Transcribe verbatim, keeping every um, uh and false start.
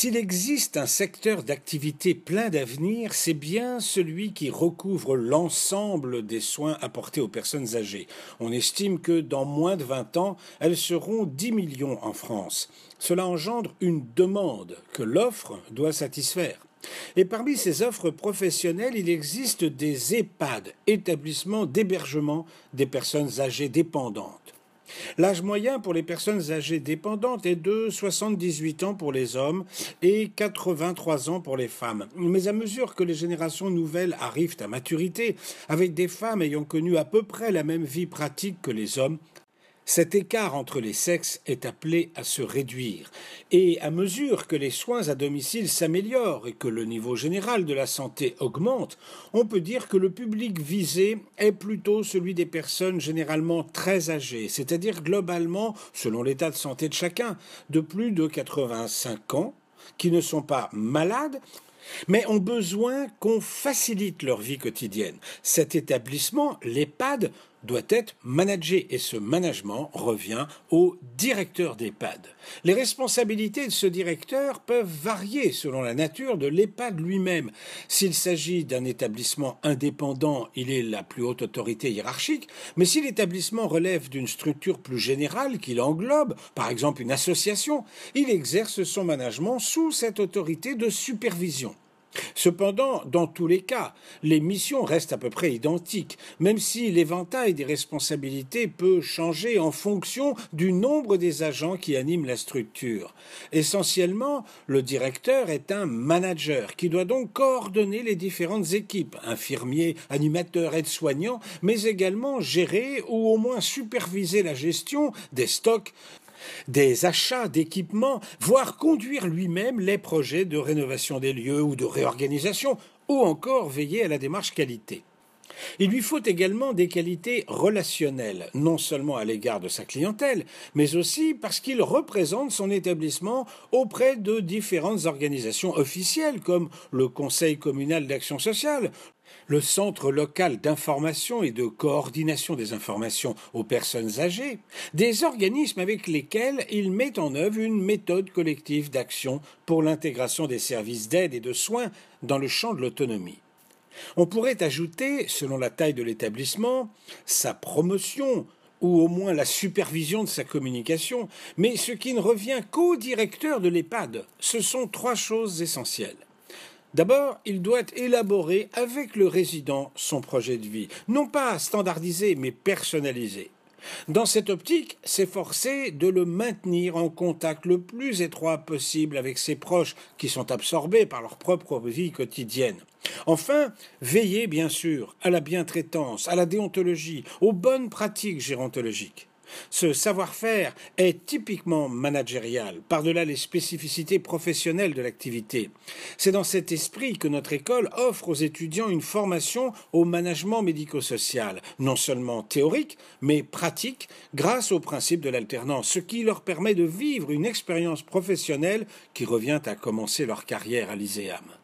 S'il existe un secteur d'activité plein d'avenir, c'est bien celui qui recouvre l'ensemble des soins apportés aux personnes âgées. On estime que dans moins de vingt ans, elles seront dix millions en France. Cela engendre une demande que l'offre doit satisfaire. Et parmi ces offres professionnelles, il existe des EHPAD, établissements d'hébergement des personnes âgées dépendantes. L'âge moyen pour les personnes âgées dépendantes est de soixante-dix-huit ans pour les hommes et quatre-vingt-trois ans pour les femmes. Mais à mesure que les générations nouvelles arrivent à maturité, avec des femmes ayant connu à peu près la même vie pratique que les hommes, cet écart entre les sexes est appelé à se réduire. Et à mesure que les soins à domicile s'améliorent et que le niveau général de la santé augmente, on peut dire que le public visé est plutôt celui des personnes généralement très âgées, c'est-à-dire globalement, selon l'état de santé de chacun, de plus de quatre-vingt-cinq ans, qui ne sont pas malades, mais ont besoin qu'on facilite leur vie quotidienne. Cet établissement, l'EHPAD, doit être managé et ce management revient au directeur d'EHPAD. Les responsabilités de ce directeur peuvent varier selon la nature de l'EHPAD lui-même. S'il s'agit d'un établissement indépendant, il est la plus haute autorité hiérarchique, mais si l'établissement relève d'une structure plus générale qui l'englobe, par exemple une association, il exerce son management sous cette autorité de supervision. Cependant, dans tous les cas, les missions restent à peu près identiques, même si l'éventail des responsabilités peut changer en fonction du nombre des agents qui animent la structure. Essentiellement, le directeur est un manager qui doit donc coordonner les différentes équipes, infirmiers, animateurs, aides-soignants, mais également gérer ou au moins superviser la gestion des stocks, des achats d'équipements, voire conduire lui-même les projets de rénovation des lieux ou de réorganisation, ou encore veiller à la démarche qualité. Il lui faut également des qualités relationnelles, non seulement à l'égard de sa clientèle, mais aussi parce qu'il représente son établissement auprès de différentes organisations officielles comme le Conseil communal d'action sociale, le Centre local d'information et de coordination des informations aux personnes âgées, des organismes avec lesquels il met en œuvre une méthode collective d'action pour l'intégration des services d'aide et de soins dans le champ de l'autonomie. On pourrait ajouter, selon la taille de l'établissement, sa promotion ou au moins la supervision de sa communication, mais ce qui ne revient qu'au directeur de l'EHPAD, ce sont trois choses essentielles. D'abord, il doit élaborer avec le résident son projet de vie, non pas standardisé, mais personnalisé. Dans cette optique, s'efforcer de le maintenir en contact le plus étroit possible avec ses proches qui sont absorbés par leur propre vie quotidienne. Enfin, veiller bien sûr à la bientraitance, à la déontologie, aux bonnes pratiques gérontologiques. Ce savoir-faire est typiquement managérial, par-delà les spécificités professionnelles de l'activité. C'est dans cet esprit que notre école offre aux étudiants une formation au management médico-social, non seulement théorique, mais pratique, grâce au principe de l'alternance, ce qui leur permet de vivre une expérience professionnelle qui revient à commencer leur carrière à l'ISEAM.